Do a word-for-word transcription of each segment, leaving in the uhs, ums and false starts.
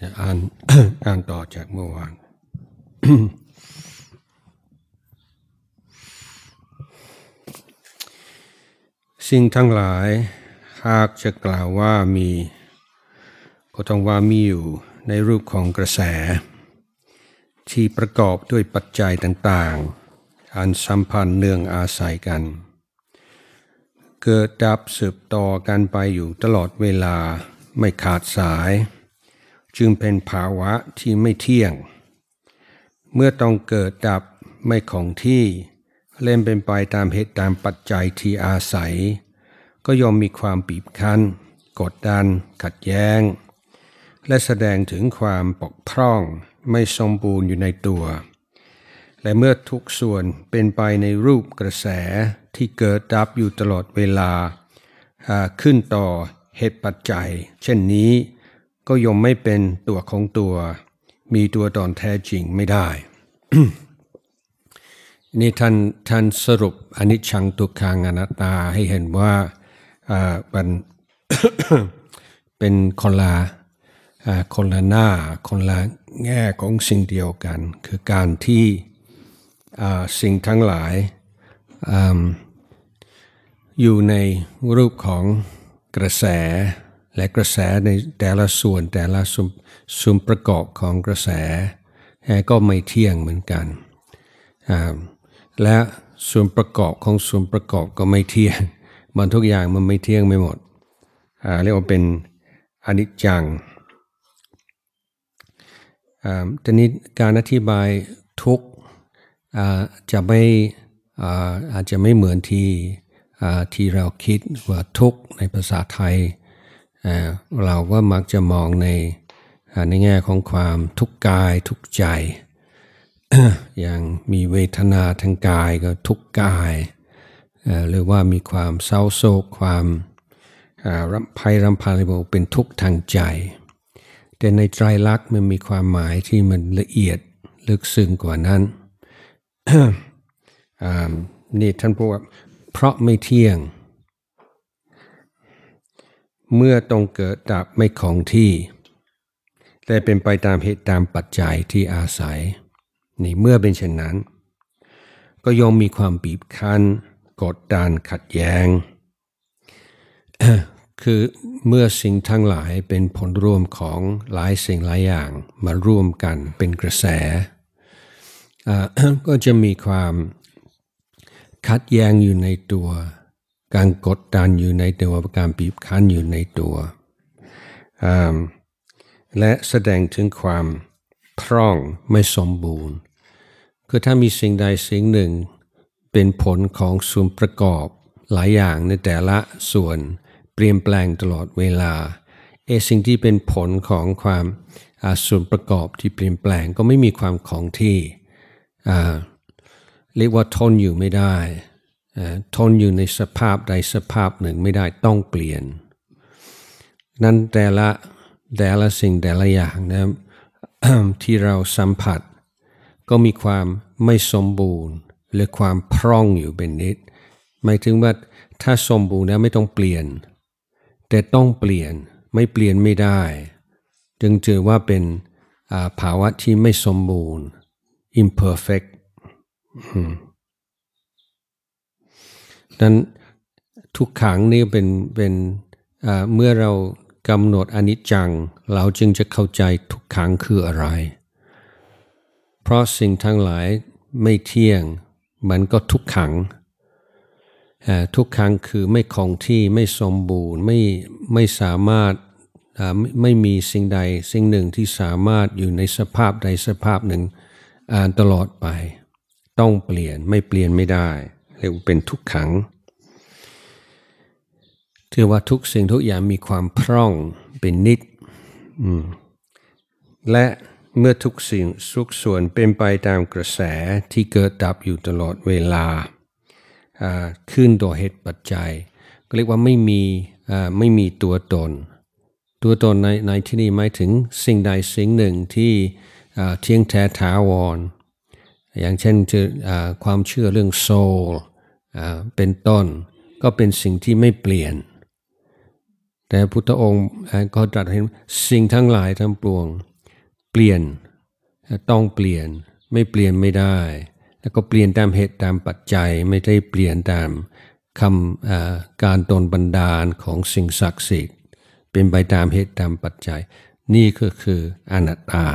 จะอ่าน อ่านต่อจากเมื่อวาน สิ่งทั้งหลายหากจะกล่าวว่ามีก็ต้องว่ามีอยู่ในรูปของกระแสที่ประกอบด้วยปัจจัยต่างๆอันสัมพันธ์เนื่องอาศัยกันเกิดดับสืบต่อกันไปอยู่ตลอดเวลาไม่ขาดสายจึงเป็นภาวะที่ไม่เที่ยงเมื่อต้องเกิดดับไม่คงที่เล่นเป็นไปตามเหตุตามปัจจัยที่อาศัยก็ย่อมมีความบีบคั้นกดดันขัดแย้งและแสดงถึงความบกพร่องไม่สมบูรณ์อยู่ในตัวและเมื่อทุกส่วนเป็นไปในรูปกระแสที่เกิดดับอยู่ตลอดเวลาขึ้นต่อเหตุปัจจัยเช่นนี้ก็ย่อมไม่เป็นตัวของตัวมีตัวตนแท้จริงไม่ได้ นี่ท่านท่านสรุปอนิจจังทุกขังอนัตตาให้เห็นว่าเป็น เป็นคนละคนละหน้าคนละแง่ของสิ่งเดียวกันคือการที่สิ่งทั้งหลายออยู่ในรูปของกระแสและกระแสในแต่ละส่วนแต่ละส่วนประกอบของกระแสก็ไม่เที่ยงเหมือนกันและส่วนประกอบของส่วนประกอบก็ไม่เที่ยงมันทุกอย่างมันไม่เที่ยงไม่หมดเรียกว่าเป็นอนิจจังทีนี้การอธิบายทุกข์จะไม่อาจจะไม่เหมือนที่ที่เราคิดว่าทุกข์ในภาษาไทยเราว่ามักจะมองในในแง่ของความทุกข์กายทุกข์ใจ อย่างมีเวทนาทางกายก็ทุกข์กายหรือว่ามีความเศร้าโศกความรำภัยรำพันอะไรบอกเป็นทุกข์ทางใจแต่ในไตรลักษณ์มันมีความหมายที่มันละเอียดลึกซึ้งกว่านั้น นี่ท่านพูดว่าเพราะไม่เที่ยงเมื่อต้องเกิดดับไม่คงที่แต่เป็นไปตามเหตุตามปัจจัยที่อาศัยนี่เมื่อเป็นเช่นนั้นก็ย่อมมีความบีบคั้นกดดันขัดแย้ง คือเมื่อสิ่งทั้งหลายเป็นผลรวมของหลายสิ่งหลายอย่างมาร่วมกันเป็นกระแส ก็จะมีความขัดแย้งอยู่ในตัวการกดดันอยู่ในตัวการบีบคั้นอยู่ในตัวและแสดงถึงความพร่องไม่สมบูรณ์คือถ้ามีสิ่งใดสิ่งหนึ่งเป็นผลของส่วนประกอบหลายอย่างในแต่ละส่วนเปลี่ยนแปลงตลอดเวลาเอสิ่งที่เป็นผลของความส่วนประกอบที่เปลี่ยนแปลงก็ไม่มีความคงที่เรียกว่าทนอยู่ไม่ได้ทนอยู่ในสภาพใดสภาพหนึ่งไม่ได้ต้องเปลี่ยนนั้นแต่ละแต่ละสิ่งแต่ละอย่างนะ ที่เราสัมผัสก็มีความไม่สมบูรณ์หรือความพร่องอยู่เป็นนิดหมายถึงว่าถ้าสมบูรณ์แล้วไม่ต้องเปลี่ยนแต่ต้องเปลี่ยนไม่เปลี่ยนไม่ได้จึงถือว่าเป็นภาวะที่ไม่สมบูรณ์ imperfect นั้นทุกขังนี่เป็นเป็นเมื่อเรากำหนดอนิจจังเราจึงจะเข้าใจทุกขังคืออะไรเพราะสิ่งทั้งหลายไม่เที่ยงมันก็ทุกขังทุกขังคือไม่คงที่ไม่สมบูรณ์ไม่ไม่สามารถไม่มีสิ่งใดสิ่งหนึ่งที่สามารถอยู่ในสภาพใดสภาพหนึ่งตลอดไปต้องเปลี่ยนไม่เปลี่ยนไม่ได้เรียกว่าเป็นทุกขังถือว่าทุกสิ่งทุกอย่างมีความพร่องเป็นนิจและเมื่อทุกสิ่งทุกส่วนเป็นไปตามกระแสที่เกิดดับอยู่ตลอดเวลาขึ้นโดยเหตุปัจจัยก็เรียกว่าไม่มีไม่มีตัวตนตัวตนในในที่นี้หมายถึงสิ่งใดสิ่งหนึ่งที่เที่ยงแท้ถาวรอย่างเช่นความเชื่อเรื่องโซลเป็นต้นก็เป็นสิ่งที่ไม่เปลี่ยนแต่พุทธองค์ก็ตรัสให้สิ่งทั้งหลายทั้งปวงเปลี่ยนต้องเปลี่ยนไม่เปลี่ยนไม่ได้แล้วก็เปลี่ยนตามเหตุตามปัจจัยไม่ได้เปลี่ยนตามคำการตนบันดาลของสิ่งศักดิ์สิทธิ์เป็นไปตามเหตุตามปัจจัยนี่ก็คืออนัตตา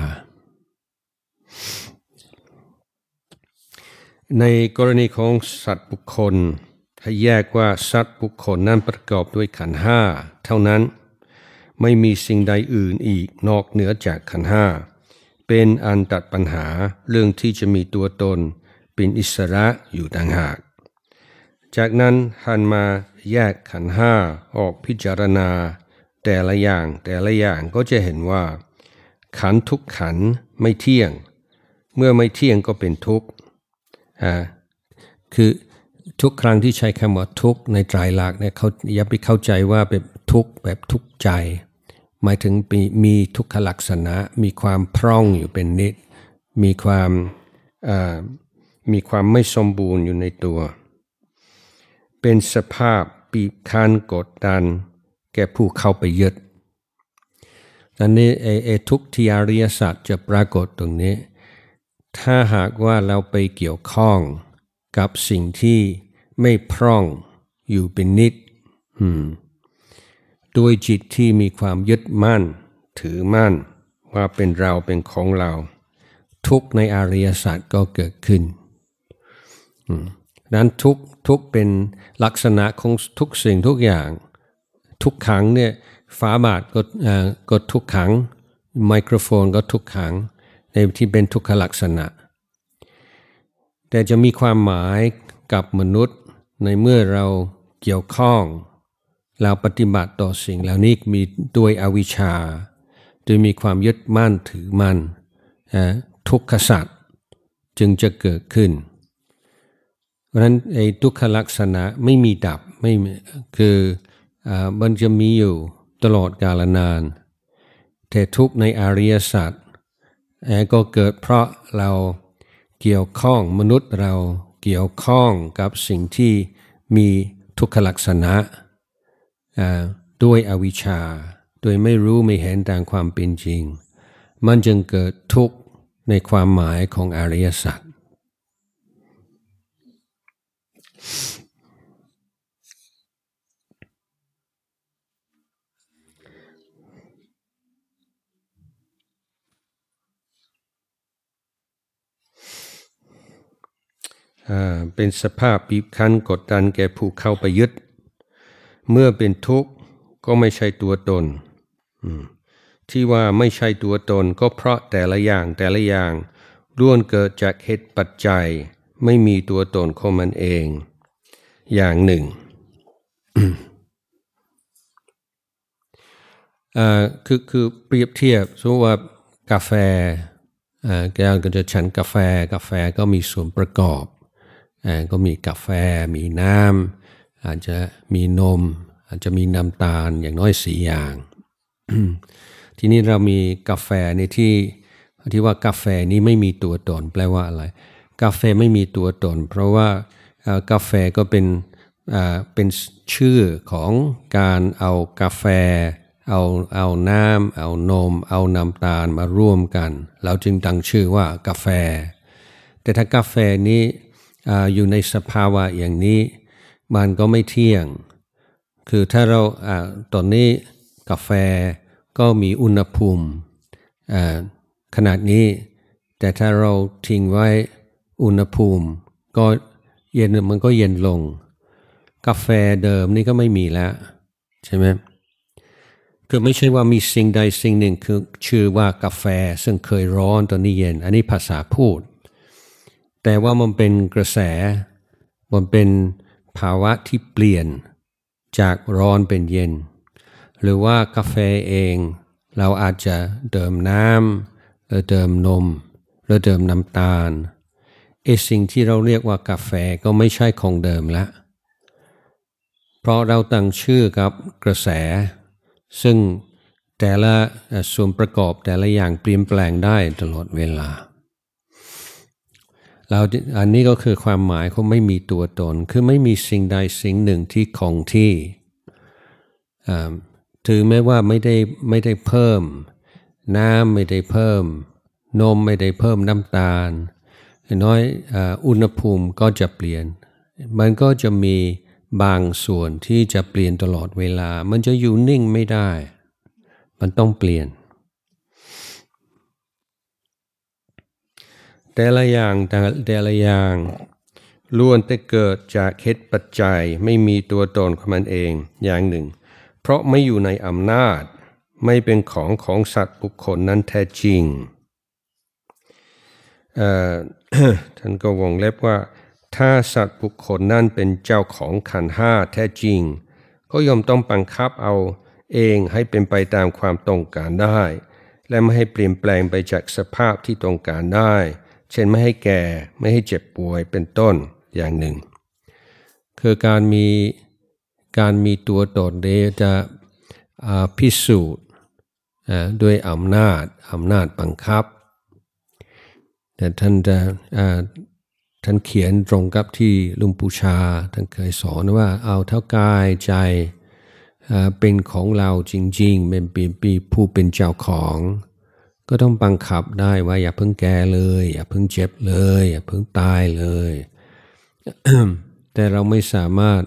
ในกรณีของสัตว์บุคคลให้แยกว่าสัตว์บุคคลนั้นประกอบด้วยขันธ์ห้าเท่านั้นไม่มีสิ่งใดอื่นอีกนอกเหนือจากขันธ์ห้าเป็นอันตัดปัญหาเรื่องที่จะมีตัวตนเป็นอิสระอยู่ต่างหากจากนั้นหันมาแยกขันธ์ห้าออกพิจารณาแต่ละอย่างแต่ละอย่างก็จะเห็นว่าขันธ์ทุกขันธ์ไม่เที่ยงเมื่อไม่เที่ยงก็เป็นทุกข์อ่าคือทุกครั้งที่ใช้คำว่าทุกข์ในไตรลักษณ์เนี่ยเขาอย่าไปเข้าใจว่าเป็นทุกข์แบบทุกข์ใจหมายถึงมีทุกขลักษณะมีความพร่องอยู่เป็นนิดมีความอ่ามีความไม่สมบูรณ์อยู่ในตัวเป็นสภาพบีบคั้นกดดันแก่ผู้เข้าไปยึดอันนี้ไอ้ทุกข์ที่อริยสัจจะปรากฏตรงนี้ถ้าหากว่าเราไปเกี่ยวข้องกับสิ่งที่ไม่พร่องอยู่เป็นนิดด้วยจิตที่มีความยึดมั่นถือมั่นว่าเป็นเราเป็นของเราทุกข์ในอริยสัจก็เกิดขึ้นนั้นทุกทุกเป็นลักษณะของทุกสิ่งทุกอย่างทุกขังเนี่ยฝาบาทก็ก็ทุกขังไมโครโฟนก็ทุกขังในที่เป็นทุกขลักษณะแต่จะมีความหมายกับมนุษย์ในเมื่อเราเกี่ยวข้องเราปฏิบัติต่อสิ่งเหล่านี้มีด้วยอวิชชาโดยมีความยึดมั่นถือมั่นทุกขสัจจึงจะเกิดขึ้นเพราะฉะนั้นไอ้ทุกขลักษณะไม่มีดับไม่คืออ่ามันจะมีอยู่ตลอดกาลนานแต่ทุกในอริยสัจก็เกิดเพราะเราเกี่ยวข้องมนุษย์เราเกี่ยวข้องกับสิ่งที่มีทุกขลักษณะด้วยอวิชชาโดยไม่รู้ไม่เห็นตามความเป็นจริงมันจึงเกิดทุกข์ในความหมายของอริยสัจเป็นสภาพบีบคั้นกดดันแก่ผู้เข้าไปยึดเมื่อเป็นทุกข์ก็ไม่ใช่ตัวตนที่ว่าไม่ใช่ตัวตนก็เพราะแต่ละอย่างแต่ละอย่างล้วนเกิดจากเหตุปัจจัยไม่มีตัวตนของมันเองอย่างหนึ่ง คือคือเปรียบเทียบสมมติว่ากาแฟแกก็จะฉันกาแฟกาแฟก็มีส่วนประกอบก็มีกาแฟมีน้ำอาจจะมีนมอาจจะมีน้ำตาลอย่างน้อยสี่อย่าง ทีนี้เรามีกาแฟในที่ที่ว่ากาแฟนี้ไม่มีตัวตนแปลว่าอะไรกาแฟไม่มีตัวตนเพราะว่ากาแฟก็เป็นเป็นชื่อของการเอากาแฟเอาเอาน้ำเอานมเอาน้ำตาลมาร่วมกันเราจึงตั้งชื่อว่ากาแฟแต่ถ้ากาแฟนี้อยู่ในสภาวะอย่างนี้มันก็ไม่เที่ยงคือถ้าเราตอนนี้กาแฟก็มีอุณหภูมิขนาดนี้แต่ถ้าเราทิ้งไว้อุณหภูมิก็เย็นมันก็เย็นลงกาแฟเดิมนี่ก็ไม่มีแล้วใช่ไหมคือไม่ใช่ว่ามีสิ่งใดสิ่งหนึ่งคือชื่อว่ากาแฟซึ่งเคยร้อนตอนนี้เย็นอันนี้ภาษาพูดแต่ว่ามันเป็นกระแสมันเป็นภาวะที่เปลี่ยนจากร้อนเป็นเย็นหรือว่ากาแฟเองเราอาจจะเติมน้ำหรือเติมนมหรือเติมน้ำตาลไอ้สิ่งที่เราเรียกว่ากาแฟก็ไม่ใช่ของเดิมละเพราะเราตั้งชื่อกับกระแสซึ่งแต่ละส่วนประกอบแต่ละอย่างเปลี่ยนแปลงได้ตลอดเวลาเราอันนี้ก็คือความหมายของไม่มีตัวตนคือไม่มีสิ่งใดสิ่งหนึ่งที่คงที่ถือแม้ว่าไม่ได้ไม่ได้เพิ่มน้ำไม่ได้เพิ่มนมไม่ได้เพิ่มน้ำตาลน้อยอุณหภูมิก็จะเปลี่ยนมันก็จะมีบางส่วนที่จะเปลี่ยนตลอดเวลามันจะอยู่นิ่งไม่ได้มันต้องเปลี่ยนแต่ละอย่างแต่ละอย่างล้วนแต่เกิดจากเหตุปัจจัยไม่มีตัวตนของมันเองอย่างหนึ่งเพราะไม่อยู่ในอำนาจไม่เป็นของของสัตว์บุคคลนั้นแท้จริง ท่านก็วงเล็บว่าถ้าสัตว์บุคคลนั้นเป็นเจ้าของขันธ์ห้าแท้จริงก็ย่อมต้องบังคับเอาเองให้เป็นไปตามความต้องการได้และไม่ให้เปลี่ยนแปลงไปจากสภาพที่ต้องการได้เช่นไม่ให้แก่ไม่ให้เจ็บป่วยเป็นต้นอย่างหนึ่งคือการมีการมีตัวตนนี้จะพิสูจน์ด้วยอำนาจอำนาจบังคับแต่ท่านจะท่านเขียนตรงกับที่หลวงปู่ชาท่านเคยสอนว่าเอาเท่ากายใจเป็นของเราจริงๆเป็นปีผู้เป็นเจ้าของก็ต้องบังคับได้ว่าอย่าเพิ่งแก่เลยอย่าเพิ่งเจ็บเลยอย่าเพิ่งตายเลย แต่เราไม่สามารถ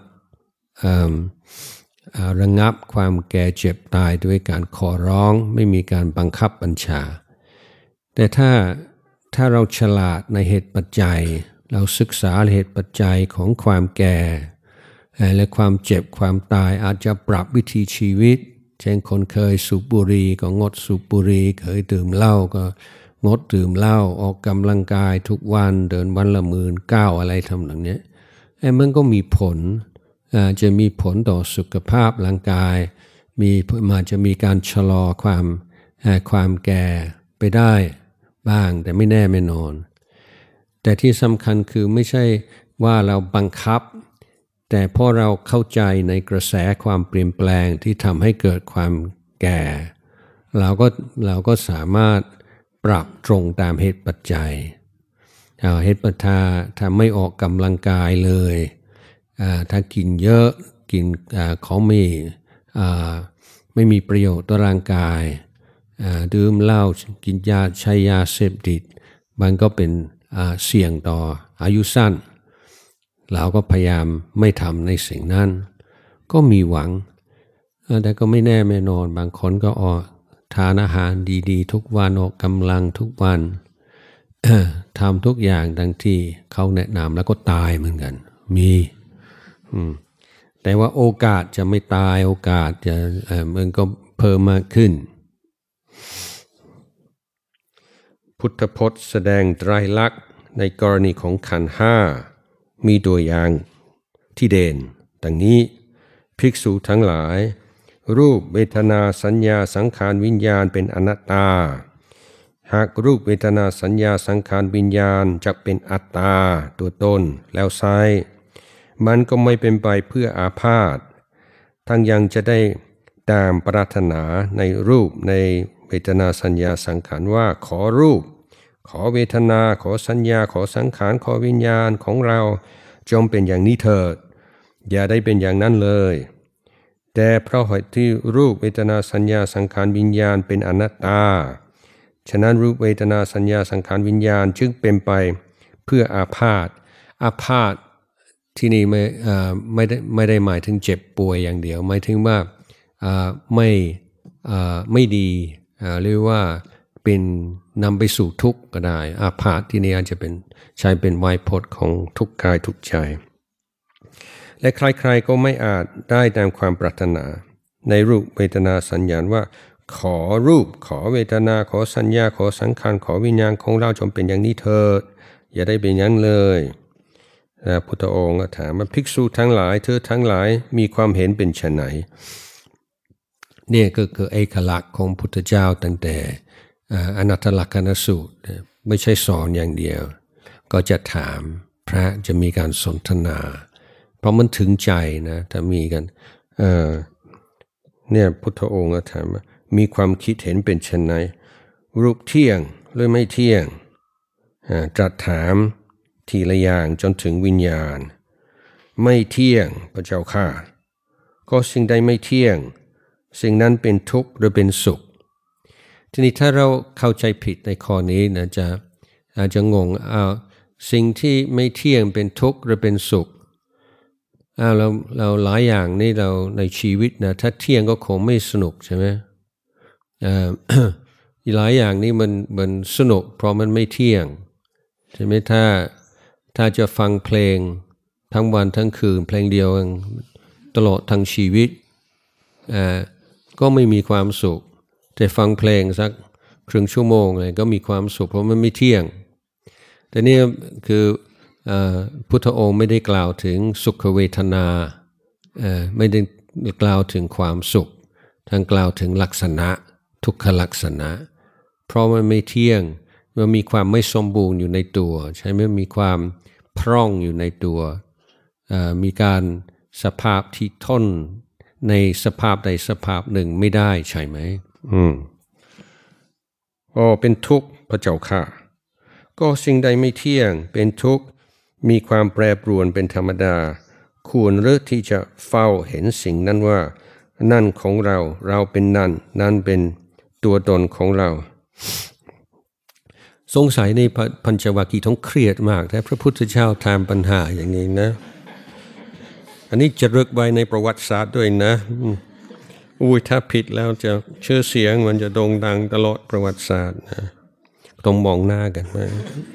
ระงับความแก่เจ็บตายด้วยการขอร้องไม่มีการบังคับบัญชาแต่ถ้าถ้าเราฉลาดในเหตุปัจจัยเราศึกษาเหตุปัจจัยของความแก่และความเจ็บความตายอาจจะปรับวิถีชีวิตเช่นคนเคยสูบบุหรี่ก็งดสูบบุหรี่เคยดื่มเหล้าก็งดดื่มเหล้าออกกำลังกายทุกวันเดินวันละหมื่นเก้าอะไรทำอย่างนี้ไอ้มันก็มีผลจะมีผลต่อสุขภาพร่างกายมีมาจะมีการชะลอความความแก่ไปได้บ้างแต่ไม่แน่ไม่นอนแต่ที่สำคัญคือไม่ใช่ว่าเราบังคับแต่พอเราเข้าใจในกระแสความเปลี่ยนแปลงที่ทำให้เกิดความแก่เราก็เราก็สามารถปรับตรงตามเหตุปัจจัยเหตุปัจจัยถ้าไม่ออกกำลังกายเลยถ้ากินเยอะกินของไม่ไม่มีประโยชน์ต่อร่างกายดื่มเหล้ากินยาใช้ยาเสพติดมันก็เป็นเสี่ยงต่ออายุสั้นเราก็พยายามไม่ทำในสิ่งนั้นก็มีหวังแต่ก็ไม่แน่ไม่นอนบางคนก็ออกทานอาหารดีๆทุกวันออกกำลังทุกวัน ทำทุกอย่างดังที่เขาแนะนำแล้วก็ตายเหมือนกันมีแต่ว่าโอกาสจะไม่ตายโอกาสจะมันก็เพิ่มมากขึ้นพุทธพจน์แสดงไตรลักษณ์ในกรณีของขันธ์ห้ามีตัวอย่างที่เด่นดังนี้ภิกษุทั้งหลายรูปเวทนาสัญญาสังขารวิญญาณเป็นอนัตตาหากรูปเวทนาสัญญาสังขารวิญญาณจะเป็นอัตตาตัวตนแล้วไซมันก็ไม่เป็นไปเพื่ออาพาธทั้งยังจะได้ตามปรารถนาในรูปในเวทนาสัญญาสังขารว่าขอรูปขอเวทนาขอสัญญาขอสังขารขอวิญญาณของเราจงเป็นอย่างนี้เถิดอย่าได้เป็นอย่างนั้นเลยแต่เพราะเหตุที่รูปเวทนาสัญญาสังขารวิญญาณเป็นอนัตตาฉะนั้นรูปเวทนาสัญญาสังขารวิญญาณจึงเป็นไปเพื่ออาพาธอาพาธที่นี่ไม่ไม่ได้ไม่ได้หมายถึงเจ็บป่วยอย่างเดียวหมายถึงว่าไม่ไม่ดีหรือว่าเป็นนำไปสู่ทุกข์ก็ได้อาพาธที่นี่อาจจะเป็นใช้เป็นไวยพจน์ของทุกกายทุกใจและใครๆก็ไม่อาจได้ตามความปรารถนาในรูปเวทนาสัญญาว่าขอรูปขอเวทนาขอสัญญาขอสังขารขอวิญญาณของเราจงเป็นอย่างนี้เถิดอย่าได้เป็นอย่างเลยพุทธองค์ถามว่าภิกษุทั้งหลายเธอทั้งหลายมีความเห็นเป็นไฉนเนี่ยก็คือเอกลักษณ์ของพุทธเจ้าตั้งแต่อนัตตลักษณสูตรไม่ใช่สอนอย่างเดียวก็จะถามพระจะมีการสนทนาเพราะมันถึงใจนะถ้ามีกันเอ่อเนี่ยพุทธองค์ก็ถามว่ามีความคิดเห็นเป็นไฉนรูปเที่ยงหรือไม่เที่ยงตรัสถามทีละอย่างจนถึงวิญญาณไม่เที่ยงพระเจ้าข้าก็สิ่งใดไม่เที่ยงสิ่งนั้นเป็นทุกข์หรือเป็นสุขทีนี้ถ้าเราเข้าใจผิดในข้อนี้นะจะอาจจะงงเอาสิ่งที่ไม่เที่ยงเป็นทุกข์หรือเป็นสุขอ้าวเราเราหลายอย่างนี่เราในชีวิตนะถ้าเที่ยงก็คงไม่สนุกใช่ไหมอ่า หลายอย่างนี่มันมันสนุกเพราะมันไม่เที่ยงใช่ไหมถ้าถ้าจะฟังเพลงทั้งวันทั้งคืนเพลงเดียวตลอดทั้งชีวิตอ่าก็ไม่มีความสุขแต่ฟังเพลงสักครึ่งชั่วโมงเลยก็มีความสุขเพราะมันไม่เที่ยงแต่นี่คือพุทธองค์ไม่ได้กล่าวถึงสุขเวทนาไม่ได้กล่าวถึงความสุขท่านกล่าวถึงลักษณะทุกขลักษณะเพราะมันไม่เที่ยงมันมีความไม่สมบูรณ์อยู่ในตัวใช่ไหมมีความพร่องอยู่ในตัวมีการสภาพที่ทนในสภาพใดสภาพหนึ่งไม่ได้ใช่ไหมอืมอ๋อเป็นทุกข์พระเจ้าค่ะก็สิ่งใดไม่เที่ยงเป็นทุกข์มีความแปรปรวนเป็นธรรมดาควรหรือที่จะเฝ้าเห็นสิ่งนั้นว่านั่นของเราเราเป็นนั่นนั่นเป็นตัวตนของเราสงสัยในปัญจวัคคีย์ต้องเครียดมากแต่พระพุทธเจ้าถามปัญหาอย่างนี้นะอันนี้จะรึกไว้ในประวัติศาสตร์ด้วยนะอุ้ยถ้าผิดแล้วจะชื่อเสียงมันจะโด่งดังตลอดประวัติศาสตร์นะต้องมองหน้ากันนะ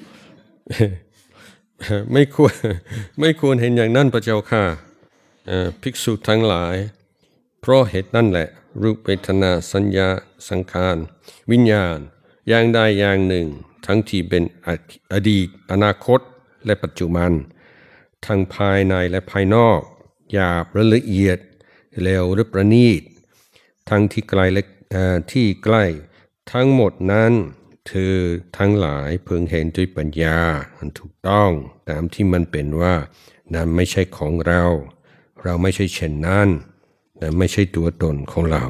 ไม่ควรไม่ควรเห็นอย่างนั้นพระเจ้าค่ะภิกษุทั้งหลายเพราะเหตุนั่นแหละรูปเวทนาสัญญาสังขารวิญญาณอย่างใดอย่างหนึ่งทั้งที่เป็นอดีตอนาคตและปัจจุบันทั้งภายในและภายนอกหยาบและละเอียดเลวหรือประณีตทั้งที่ไกลและที่ใกล้ทั้งหมดนั้นเธอทั้งหลายเพึงเห็นด้วยปัญญาอันถูกต้องตามที่มันเป็นว่านั้นไม่ใช่ของเราเราไม่ใช่เช่นนั้นนั้นไม่ใช่ตัวตนของเรา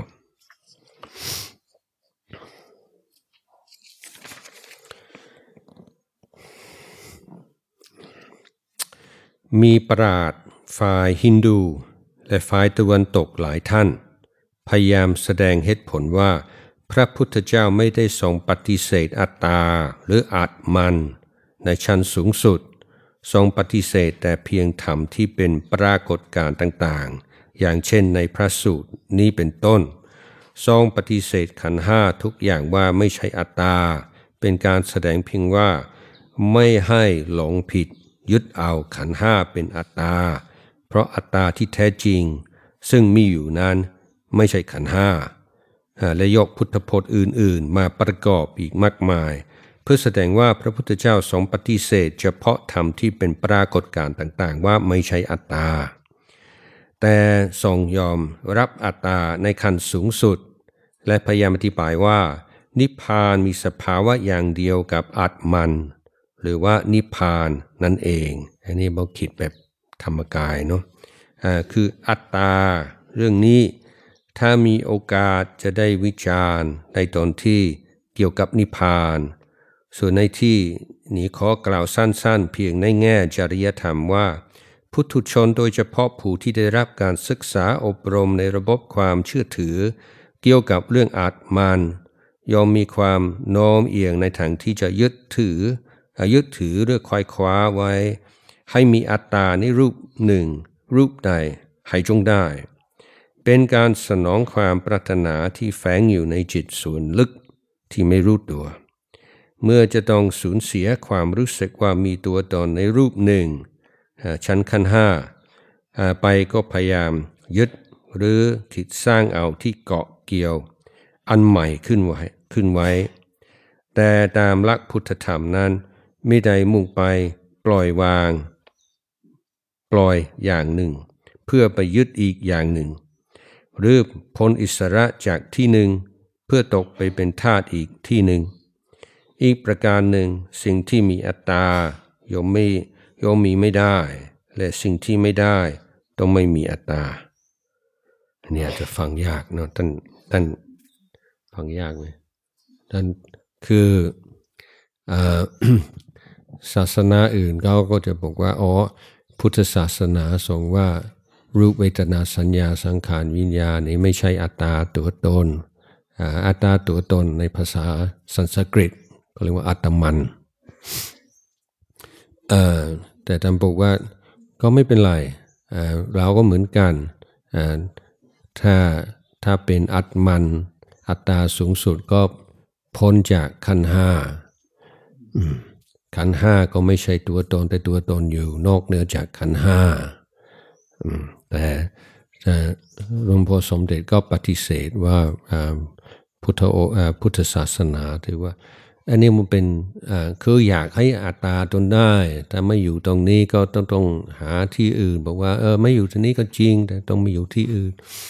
มีปราชญ์ฝ่ายฮินดูและฝ่ายตะวันตกหลายท่านพยายามแสดงเหตุผลว่าพระพุทธเจ้าไม่ได้ทรงปฏิเสธอัตตาหรืออาตมันในชั้นสูงสุดทรงปฏิเสธแต่เพียงธรรมที่เป็นปรากฏการณ์ต่างๆอย่างเช่นในพระสูตรนี้เป็นต้นทรงปฏิเสธขันธ์ห้าทุกอย่างว่าไม่ใช่อัตตาเป็นการแสดงเพียงว่าไม่ให้หลงผิดยึดเอาขันธ์ห้าเป็นอัตตาเพราะอัตตาที่แท้จริงซึ่งมีอยู่นั้นไม่ใช่ขันธ์ห้าและยกพุทธพจน์อื่นๆมาประกอบอีกมากมายเพื่อแสดงว่าพระพุทธเจ้าทรงปฏิเสธเฉพาะธรรมที่เป็นปรากฏการณ์ต่างๆว่าไม่ใช่อัตตาแต่ทรงยอมรับอัตตาในขั้นสูงสุดและพยายามอธิบายว่านิพพานมีสภาวะอย่างเดียวกับอัตมันหรือว่านิพพานนั่นเองอันนี้เราคิดแบบธรรมกายเนาะอ่าคืออัตตาเรื่องนี้ถ้ามีโอกาสจะได้วิจารณ์ในตอนที่เกี่ยวกับนิพพานส่วนในที่นี้ขอกล่าวสั้นๆเพียงในแง่จริยธรรมว่าพุทธชนโดยเฉพาะผู้ที่ได้รับการศึกษาอบรมในระบบความเชื่อถือเกี่ยวกับเรื่องอาตมันย่อมมีความโน้มเอียงในทางที่จะยึดถือยึดถือหรือควายคว้าไว้ให้มีอัตตาในรูปหนึ่งรูปใดให้จงได้เป็นการสนองความปรารถนาที่แฝงอยู่ในจิตส่วนลึกที่ไม่รู้ตัวเมื่อจะต้องสูญเสียความรู้สึกว่ามีตัวตนในรูปหนึ่งชั้นขันธ์ห้าไปก็พยายามยึดหรือคิดสร้างเอาที่เกาะเกี่ยวอันใหม่ขึ้นไว้ขึ้นไว้แต่ตามหลักพุทธธรรมนั้นไม่ได้มุ่งไปปล่อยวางปล่อยอย่างหนึ่งเพื่อไปยึดอีกอย่างหนึ่งหรือพ้นอิสระจากที่หนึ่งเพื่อตกไปเป็นทาสอีกที่หนึ่งอีกประการหนึ่งสิ่งที่มีอัตตาย่อมไม่ย่อมมีไม่ได้และสิ่งที่ไม่ได้ต้องไม่มีอัตตาอันนี้อาจจะฟังยากเนาะท่านท่านฟังยากไหมท่านคือศาสนาอื่นเขาก็จะบอกว่าอ๋อพุทธศาสนาทรงว่ารูปเวทนาสัญญาสังขารวิญญาณนี่ไม่ใช่อัตตาตัวตนอัตตาตัวตนในภาษาสันสกฤตก็เรียกว่าอัตมันแต่ท่านบอกว่าก็ไม่เป็นไรเราก็เหมือนกันถ้าถ้าเป็นอัตมันอัตตาสูงสุดก็พ้นจากขันธ์ห้าขันธ์ห้าก็ไม่ใช่ตัวตนแต่ตัวตนอยู่นอกเหนือจากขันธ์ห้าแต่หลวงพ่อสมเด็จก็ปฏิเสธว่าพุทธพุทธศาสนาถือว่าอันนี้มันเป็นคืออยากให้อัตตาตนได้ถ้าไม่อยู่ตรงนี้ก็ต้องต้องหาที่อื่นบอกว่าเออไม่อยู่ที่นี้ก็จริงแต่ต้องไม่อยู่ที่อื่น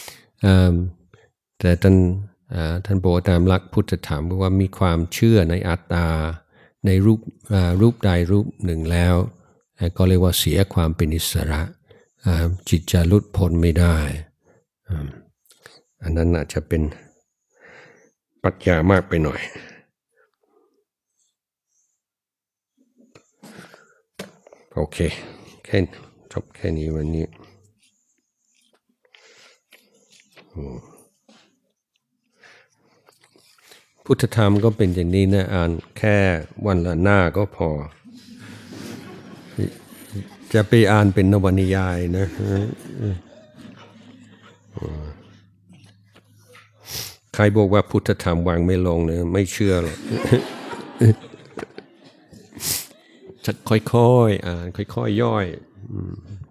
แต่ท่านท่านบอกตามหลักพุทธธรรมว่ามีความเชื่อในอัตตาในรูปรูปใดรูปหนึ่งแล้วก็เรียกว่าเสียความเป็นอิสระจิตจะหลุดพ้นไม่ได้อันนั้นอาจจะเป็นปรัชญามากไปหน่อยโอเคแค่จบแค่นี้วันนี้พุทธธรรมก็เป็นอย่างนี้นะอ่านแค่วันละหน้าก็พอจะไปอ่านเป็นนวนิยายนะใครบอกว่าพุทธธรรมวางไม่ลงเนี่ยไม่เชื่อหรอกจะค่อยๆอ่านค่อยๆย่อย